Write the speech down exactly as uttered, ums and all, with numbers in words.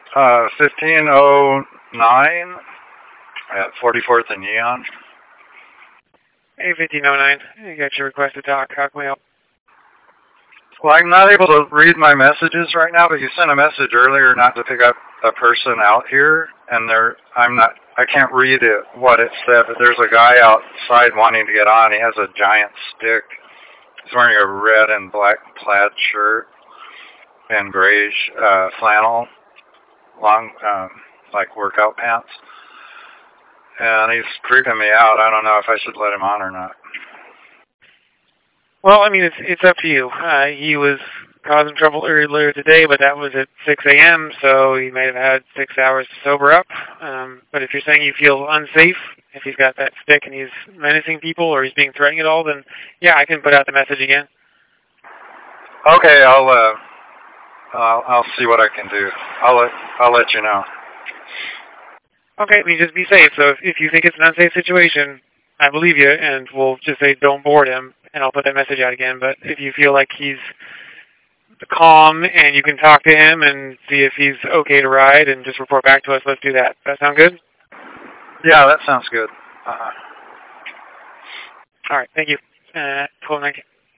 Uh, fifteen oh nine at forty-fourth and Neon. Hey, fifteen oh nine. You got your request to talk. How can we help? Well, I'm not able to read my messages right now, but you sent a message earlier not to pick up a person out here, and there, I'm not, I can't read it, what it said, but there's a guy outside wanting to get on. He has a giant stick. He's wearing a red and black plaid shirt and grayish uh, flannel, long, um, like workout pants. And he's creeping me out. I don't know if I should let him on or not. Well, I mean, it's it's up to you. Uh, he was causing trouble earlier today, but that was at six a.m., so he may have had six hours to sober up. Um, but if you're saying you feel unsafe, if he's got that stick and he's menacing people or he's being threatening at all, then yeah, I can put out the message again. Okay, I'll uh, I'll, I'll see what I can do. I'll let I'll let you know. Okay, I mean, just be safe. So if, if you think it's an unsafe situation, I believe you, and we'll just say don't board him, and I'll put that message out again. But if you feel like he's calm and you can talk to him and see if he's okay to ride and just report back to us, let's do that. Does that sound good? Yeah, that sounds good. Uh-huh. All right, thank you. Uh, twelve nineteen.